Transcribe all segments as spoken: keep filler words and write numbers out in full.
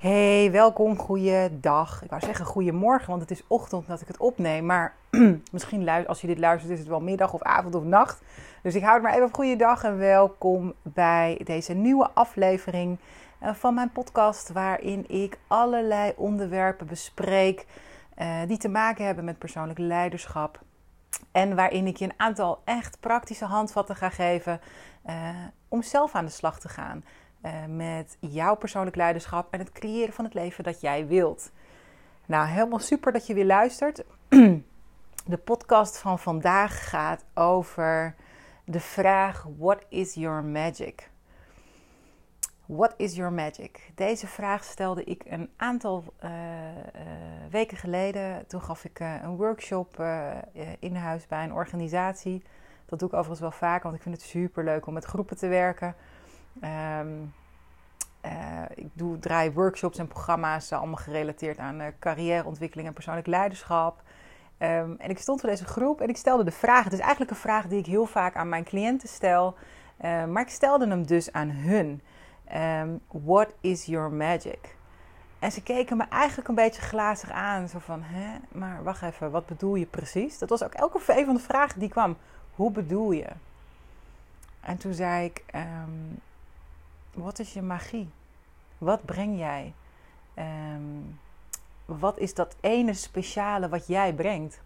Hey, welkom, goeiedag. Ik wou zeggen goeiemorgen, want het is ochtend dat ik het opneem. Maar misschien lu- als je dit luistert is het wel middag of avond of nacht. Dus ik hou het maar even op goeiedag en welkom bij deze nieuwe aflevering uh, van mijn podcast. Waarin ik allerlei onderwerpen bespreek uh, die te maken hebben met persoonlijk leiderschap. En waarin ik je een aantal echt praktische handvatten ga geven uh, om zelf aan de slag te gaan. Uh, met jouw persoonlijk leiderschap en het creëren van het leven dat jij wilt. Nou, helemaal super dat je weer luistert. De podcast van vandaag gaat over de vraag: what is your magic? What is your magic? Deze vraag stelde ik een aantal uh, uh, weken geleden. Toen gaf ik uh, een workshop uh, in huis bij een organisatie. Dat doe ik overigens wel vaker, want ik vind het super leuk om met groepen te werken. Um, uh, ik doe, draai workshops en programma's, uh, allemaal gerelateerd aan uh, carrièreontwikkeling en persoonlijk leiderschap. Um, en ik stond voor deze groep en ik stelde de vraag. Het is eigenlijk een vraag die ik heel vaak aan mijn cliënten stel. Uh, maar ik stelde hem dus aan hun. Um, what is your magic? En ze keken me eigenlijk een beetje glazig aan. Zo van, hè, maar wacht even, wat bedoel je precies? Dat was ook elke een van de vragen die kwam. Hoe bedoel je? En toen zei ik, um, wat is je magie? Wat breng jij? Um, wat is dat ene speciale wat jij brengt?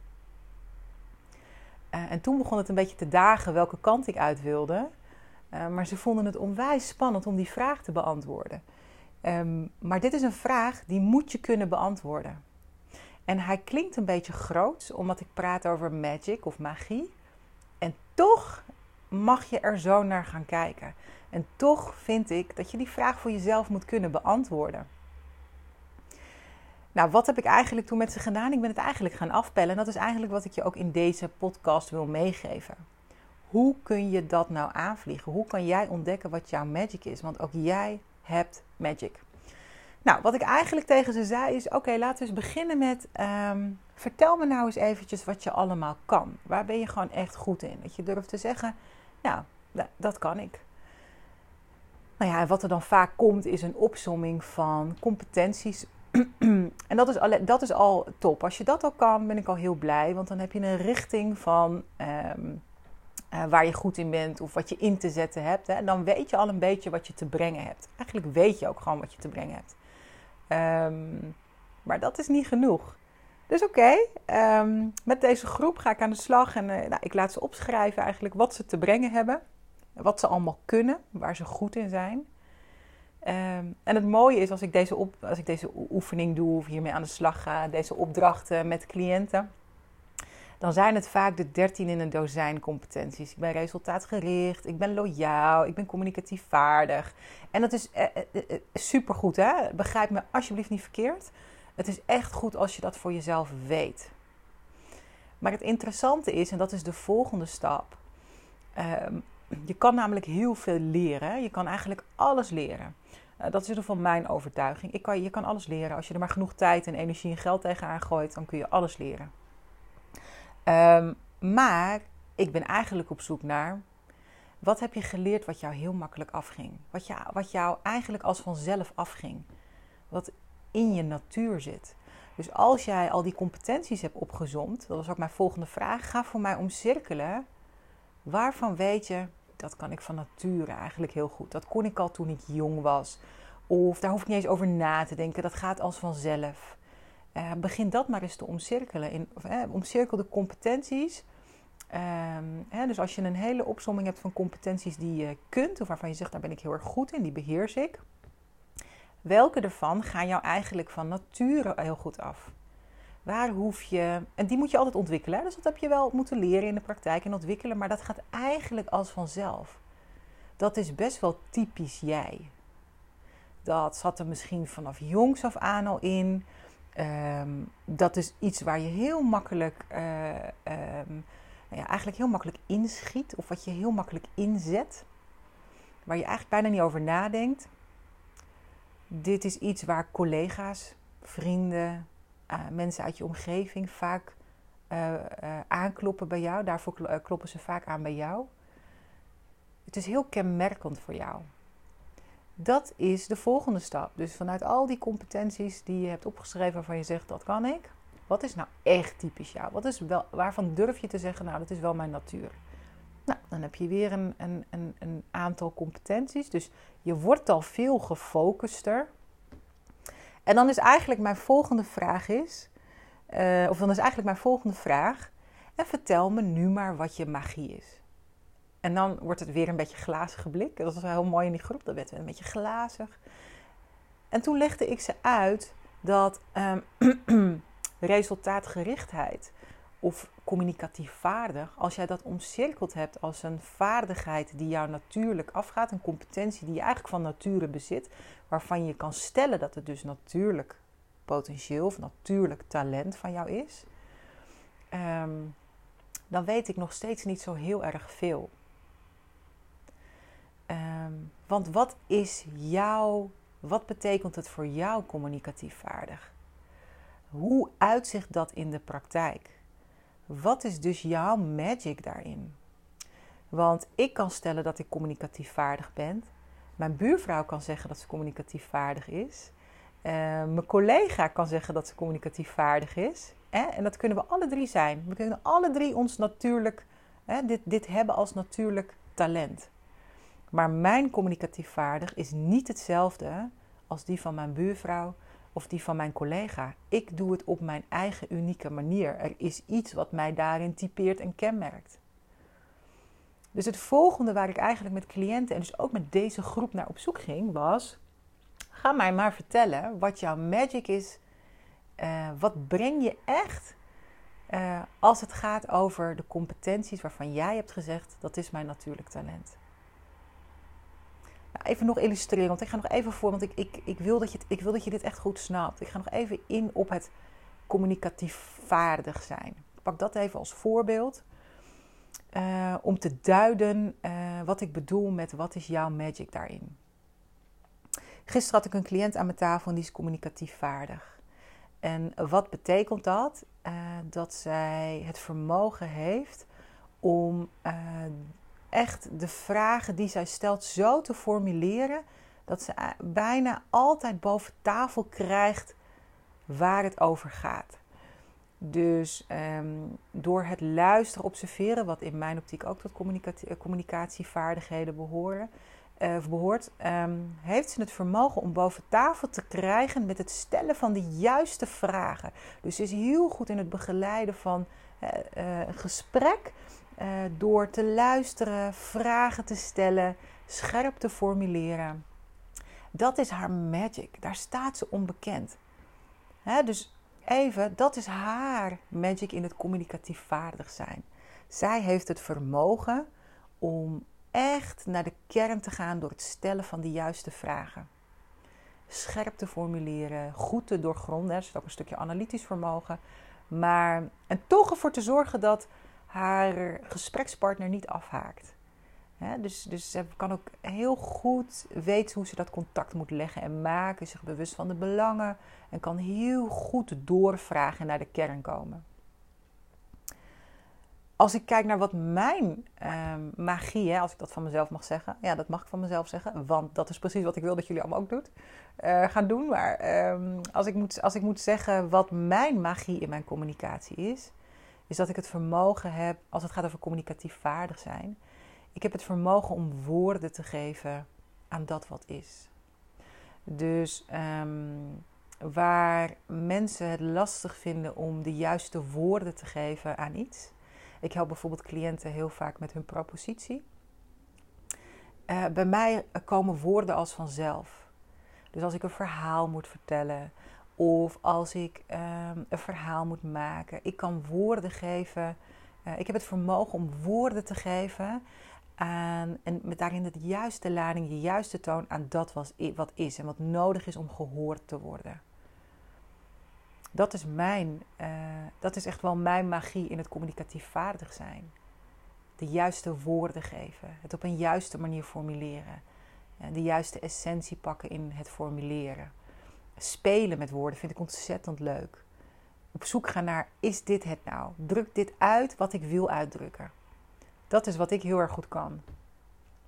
Uh, en toen begon het een beetje te dagen welke kant ik uit wilde. Uh, maar ze vonden het onwijs spannend om die vraag te beantwoorden. Um, maar dit is een vraag die moet je kunnen beantwoorden. En hij klinkt een beetje groots, omdat ik praat over magic of magie. En toch mag je er zo naar gaan kijken. En toch vind ik dat je die vraag voor jezelf moet kunnen beantwoorden. Nou, wat heb ik eigenlijk toen met ze gedaan? Ik ben het eigenlijk gaan afpellen. En dat is eigenlijk wat ik je ook in deze podcast wil meegeven. Hoe kun je dat nou aanvliegen? Hoe kan jij ontdekken wat jouw magic is? Want ook jij hebt magic. Nou, wat ik eigenlijk tegen ze zei is: oké, okay, laten we eens beginnen met Um, vertel me nou eens eventjes wat je allemaal kan. Waar ben je gewoon echt goed in? Dat je durft te zeggen, nou, dat kan ik. Nou ja, wat er dan vaak komt is een opsomming van competenties. En dat is, al, dat is al top. Als je dat al kan, ben ik al heel blij. Want dan heb je een richting van um, uh, waar je goed in bent of wat je in te zetten hebt. Hè. Dan weet je al een beetje wat je te brengen hebt. Eigenlijk weet je ook gewoon wat je te brengen hebt. Um, maar dat is niet genoeg. Dus oké, okay, um, met deze groep ga ik aan de slag. En uh, nou, ik laat ze opschrijven eigenlijk wat ze te brengen hebben. Wat ze allemaal kunnen, waar ze goed in zijn. Um, en het mooie is als ik, deze op, als ik deze oefening doe of hiermee aan de slag ga, deze opdrachten met cliënten, dan zijn het vaak de dertien in een dozijn competenties. Ik ben resultaatgericht, ik ben loyaal, ik ben communicatief vaardig. En dat is uh, uh, uh, supergoed, hè? Begrijp me alsjeblieft niet verkeerd. Het is echt goed als je dat voor jezelf weet. Maar het interessante is, en dat is de volgende stap, Um, je kan namelijk heel veel leren. Je kan eigenlijk alles leren. Uh, dat is in ieder geval mijn overtuiging. Ik kan, je kan alles leren. Als je er maar genoeg tijd en energie en geld tegenaan gooit, dan kun je alles leren. Um, maar ik ben eigenlijk op zoek naar, wat heb je geleerd wat jou heel makkelijk afging? Wat jou, wat jou eigenlijk als vanzelf afging. Wat in je natuur zit. Dus als jij al die competenties hebt opgezomd, dat was ook mijn volgende vraag, ga voor mij omcirkelen. Waarvan weet je, dat kan ik van nature eigenlijk heel goed. Dat kon ik al toen ik jong was. Of daar hoef ik niet eens over na te denken. Dat gaat als vanzelf. Uh, begin dat maar eens te omcirkelen. In, of, eh, omcirkel de competenties. Um, hè, dus als je een hele opsomming hebt van competenties die je kunt. Of waarvan je zegt, daar ben ik heel erg goed in. Die beheers ik. Welke ervan gaan jou eigenlijk van nature heel goed af? Waar hoef je... En die moet je altijd ontwikkelen. Hè? Dus dat heb je wel moeten leren in de praktijk en ontwikkelen. Maar dat gaat eigenlijk als vanzelf. Dat is best wel typisch jij. Dat zat er misschien vanaf jongs af aan al in. Um, dat is iets waar je heel makkelijk... Uh, um, nou ja, eigenlijk heel makkelijk inschiet. Of wat je heel makkelijk inzet. Waar je eigenlijk bijna niet over nadenkt. Dit is iets waar collega's, vrienden... Uh, mensen uit je omgeving vaak uh, uh, aankloppen bij jou. Daarvoor kl- uh, kloppen ze vaak aan bij jou. Het is heel kenmerkend voor jou. Dat is de volgende stap. Dus vanuit al die competenties die je hebt opgeschreven waarvan je zegt dat kan ik. Wat is nou echt typisch jou? Wat is wel, waarvan durf je te zeggen, nou dat is wel mijn natuur? Nou, dan heb je weer een, een, een, een aantal competenties. Dus je wordt al veel gefocuster. En dan is eigenlijk mijn volgende vraag is... Uh, of dan is eigenlijk mijn volgende vraag... En vertel me nu maar wat je magie is. En dan wordt het weer een beetje glazige blik. Dat was wel heel mooi in die groep. Dat werd een beetje glazig. En toen legde ik ze uit dat um, resultaatgerichtheid of communicatief vaardig, als jij dat omcirkeld hebt als een vaardigheid die jou natuurlijk afgaat, een competentie die je eigenlijk van nature bezit, waarvan je kan stellen dat het dus natuurlijk potentieel of natuurlijk talent van jou is, um, dan weet ik nog steeds niet zo heel erg veel. Um, want wat is jouw, wat betekent het voor jou communicatief vaardig? Hoe uitzicht dat in de praktijk? Wat is dus jouw magic daarin? Want ik kan stellen dat ik communicatief vaardig ben. Mijn buurvrouw kan zeggen dat ze communicatief vaardig is. Uh, mijn collega kan zeggen dat ze communicatief vaardig is. Eh? En dat kunnen we alle drie zijn. We kunnen alle drie ons natuurlijk, eh, dit, dit hebben als natuurlijk talent. Maar mijn communicatief vaardig is niet hetzelfde als die van mijn buurvrouw of die van mijn collega. Ik doe het op mijn eigen unieke manier. Er is iets wat mij daarin typeert en kenmerkt. Dus het volgende waar ik eigenlijk met cliënten en dus ook met deze groep naar op zoek ging was: ga mij maar vertellen wat jouw magic is. Uh, wat breng je echt uh, als het gaat over de competenties waarvan jij hebt gezegd dat is mijn natuurlijk talent. Nou, even nog illustreren, want ik ga nog even voor, want ik, ik, ik, wil dat je, ik wil dat je dit echt goed snapt. Ik ga nog even in op het communicatief vaardig zijn. Ik pak dat even als voorbeeld. Uh, om te duiden uh, wat ik bedoel met wat is jouw magic daarin. Gisteren had ik een cliënt aan mijn tafel en die is communicatief vaardig. En wat betekent dat? Uh, dat zij het vermogen heeft om uh, echt de vragen die zij stelt zo te formuleren dat ze bijna altijd boven tafel krijgt waar het over gaat. Dus um, door het luisteren, observeren, wat in mijn optiek ook tot communicatie, communicatievaardigheden behoren, uh, behoort, um, heeft ze het vermogen om boven tafel te krijgen met het stellen van de juiste vragen. Dus ze is heel goed in het begeleiden van uh, uh, een gesprek, uh, door te luisteren, vragen te stellen, scherp te formuleren. Dat is haar magic. Daar staat ze onbekend. Hè, dus even, dat is haar magic in het communicatief vaardig zijn. Zij heeft het vermogen om echt naar de kern te gaan door het stellen van de juiste vragen. Scherp te formuleren, goed te doorgronden. Er zit ook een stukje analytisch vermogen. Maar, en toch ervoor te zorgen dat haar gesprekspartner niet afhaakt. He, dus, dus ze kan ook heel goed weten hoe ze dat contact moet leggen en maken. Zich bewust van de belangen. En kan heel goed doorvragen en naar de kern komen. Als ik kijk naar wat mijn uh, magie, hè, als ik dat van mezelf mag zeggen. Ja, dat mag ik van mezelf zeggen. Want dat is precies wat ik wil dat jullie allemaal ook doet, uh, gaan doen. Maar um, als, ik moet, als ik moet zeggen wat mijn magie in mijn communicatie is. Is dat ik het vermogen heb, als het gaat over communicatief vaardig zijn. Ik heb het vermogen om woorden te geven aan dat wat is. Dus um, waar mensen het lastig vinden om de juiste woorden te geven aan iets. Ik help bijvoorbeeld cliënten heel vaak met hun propositie. Uh, bij mij komen woorden als vanzelf. Dus als ik een verhaal moet vertellen of als ik um, een verhaal moet maken. Ik kan woorden geven. Uh, ik heb het vermogen om woorden te geven aan, en met daarin de juiste lading, de juiste toon aan dat wat is en wat nodig is om gehoord te worden. Dat is mijn, uh, dat is echt wel mijn magie in het communicatief vaardig zijn. De juiste woorden geven, het op een juiste manier formuleren, de juiste essentie pakken in het formuleren. Spelen met woorden vind ik ontzettend leuk. Op zoek gaan naar, is dit het nou? Druk dit uit wat ik wil uitdrukken. Dat is wat ik heel erg goed kan.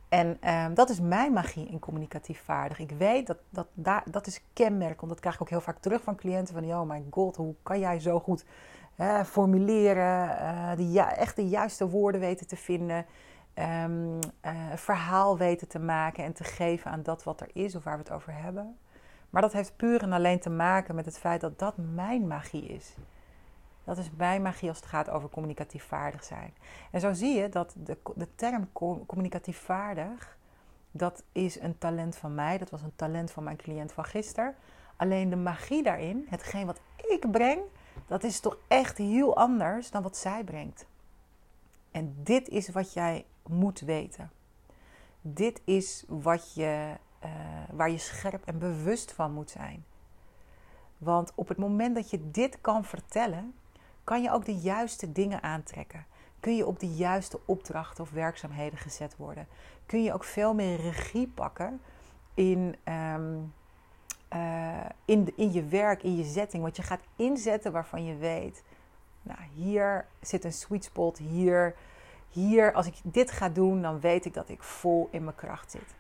En um, dat is mijn magie in communicatief vaardig. Ik weet dat dat, daar, dat is kenmerk. Want dat krijg ik ook heel vaak terug van cliënten. Van, oh my god, hoe kan jij zo goed uh, formuleren. Uh, de, ja, echt de juiste woorden weten te vinden. Um, uh, een verhaal weten te maken en te geven aan dat wat er is of waar we het over hebben. Maar dat heeft puur en alleen te maken met het feit dat dat mijn magie is. Dat is mijn magie als het gaat over communicatief vaardig zijn. En zo zie je dat de, de term communicatief vaardig, dat is een talent van mij. Dat was een talent van mijn cliënt van gisteren. Alleen de magie daarin, hetgeen wat ik breng, dat is toch echt heel anders dan wat zij brengt. En dit is wat jij moet weten. Dit is wat je, uh, waar je scherp en bewust van moet zijn. Want op het moment dat je dit kan vertellen, kan je ook de juiste dingen aantrekken. Kun je op de juiste opdrachten of werkzaamheden gezet worden. Kun je ook veel meer regie pakken in, um, uh, in, de, in je werk, in je setting. Wat je gaat inzetten waarvan je weet, nou, hier zit een sweet spot, hier, hier, als ik dit ga doen, dan weet ik dat ik vol in mijn kracht zit.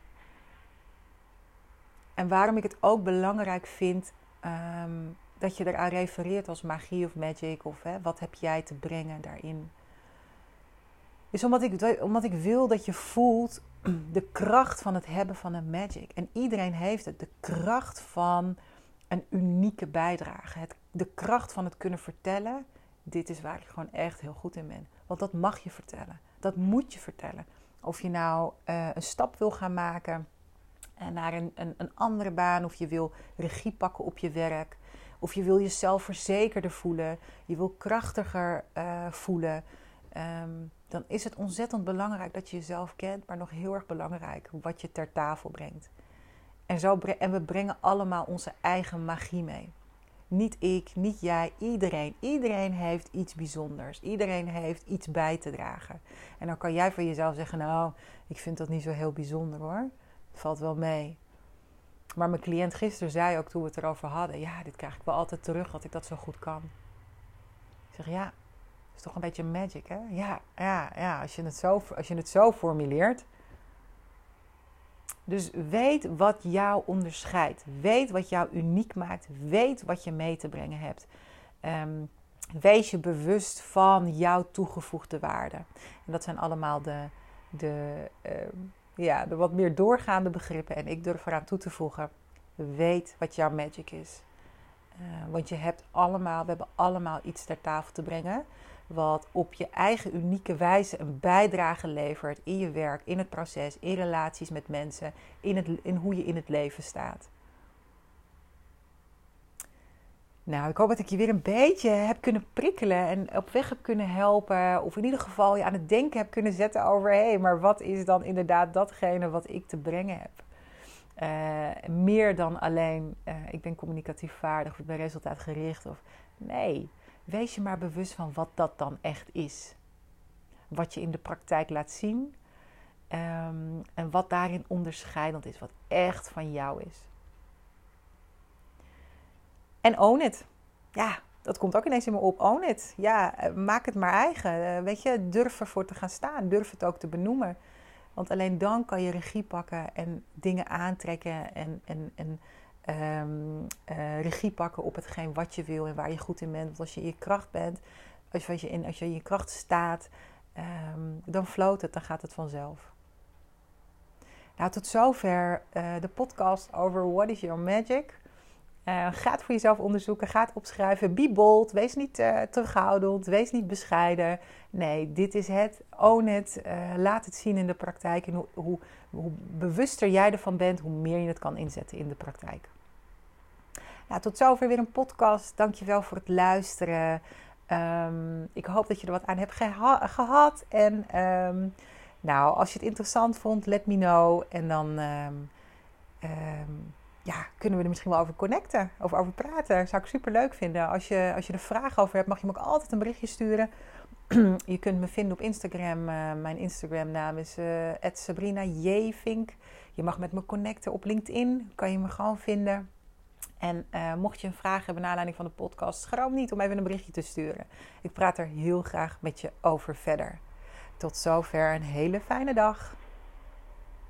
En waarom ik het ook belangrijk vind um, dat je eraan refereert als magie of magic, of hè, wat heb jij te brengen daarin, is omdat ik, omdat ik wil dat je voelt de kracht van het hebben van een magic. En iedereen heeft het, de kracht van een unieke bijdrage. Het, de kracht van het kunnen vertellen, dit is waar ik gewoon echt heel goed in ben. Want dat mag je vertellen, dat moet je vertellen. Of je nou uh, een stap wil gaan maken en naar een, een, een andere baan, of je wil regie pakken op je werk, of je wil jezelf verzekerder voelen, je wil krachtiger uh, voelen, um, dan is het ontzettend belangrijk dat je jezelf kent, maar nog heel erg belangrijk wat je ter tafel brengt. En, zo bre- en we brengen allemaal onze eigen magie mee. Niet ik, niet jij, iedereen. Iedereen heeft iets bijzonders. Iedereen heeft iets bij te dragen. En dan kan jij van jezelf zeggen, nou, ik vind dat niet zo heel bijzonder hoor. Het valt wel mee. Maar mijn cliënt gisteren zei ook toen we het erover hadden, ja, dit krijg ik wel altijd terug dat ik dat zo goed kan. Ik zeg, ja, dat is toch een beetje magic, hè? Ja, ja, ja, als je het zo, als je het zo formuleert. Dus weet wat jou onderscheidt. Weet wat jou uniek maakt. Weet wat je mee te brengen hebt. Um, wees je bewust van jouw toegevoegde waarde. En dat zijn allemaal de, de, uh, ja, de wat meer doorgaande begrippen. En ik durf eraan toe te voegen. Weet wat jouw magic is. Uh, want je hebt allemaal, we hebben allemaal iets ter tafel te brengen. Wat op je eigen unieke wijze een bijdrage levert in je werk, in het proces, in relaties met mensen, in, het, in hoe je in het leven staat. Nou, ik hoop dat ik je weer een beetje heb kunnen prikkelen en op weg heb kunnen helpen. Of in ieder geval je aan het denken heb kunnen zetten over, hé, hey, maar wat is dan inderdaad datgene wat ik te brengen heb? Uh, meer dan alleen, uh, ik ben communicatief vaardig of ik ben resultaatgericht. Of nee, wees je maar bewust van wat dat dan echt is. Wat je in de praktijk laat zien. Um, en wat daarin onderscheidend is. Wat echt van jou is. En own it. Ja, dat komt ook ineens in me op. Own it. Ja, maak het maar eigen. Uh, weet je, durf ervoor te gaan staan. Durf het ook te benoemen. Want alleen dan kan je regie pakken en dingen aantrekken en, en, en um, uh, regie pakken op hetgeen wat je wil en waar je goed in bent. Want als je in je kracht bent, als je in, als je in je kracht staat, um, dan floot het, dan gaat het vanzelf. Nou, tot zover uh, de podcast over What is Your Magic? Uh, ga het voor jezelf onderzoeken, ga het opschrijven. Be bold, wees niet uh, terughoudend, wees niet bescheiden. Nee, dit is het. Own it. Uh, laat het zien in de praktijk. En hoe, hoe, hoe bewuster jij ervan bent, hoe meer je het kan inzetten in de praktijk. Nou, tot zover weer een podcast. Dankjewel voor het luisteren. Um, ik hoop dat je er wat aan hebt geha- gehad. En um, nou, als je het interessant vond, let me know. En dan... Um, um, Ja, kunnen we er misschien wel over connecten, of over praten. Zou ik super leuk vinden. Als je, als je er vragen over hebt, mag je me ook altijd een berichtje sturen. Je kunt me vinden op Instagram. Uh, mijn Instagram naam is uh, at Sabrina J. Vink. Je mag met me connecten op LinkedIn. Kan je me gewoon vinden. En uh, mocht je een vraag hebben naar aanleiding van de podcast, schroom niet om even een berichtje te sturen. Ik praat er heel graag met je over verder. Tot zover, een hele fijne dag.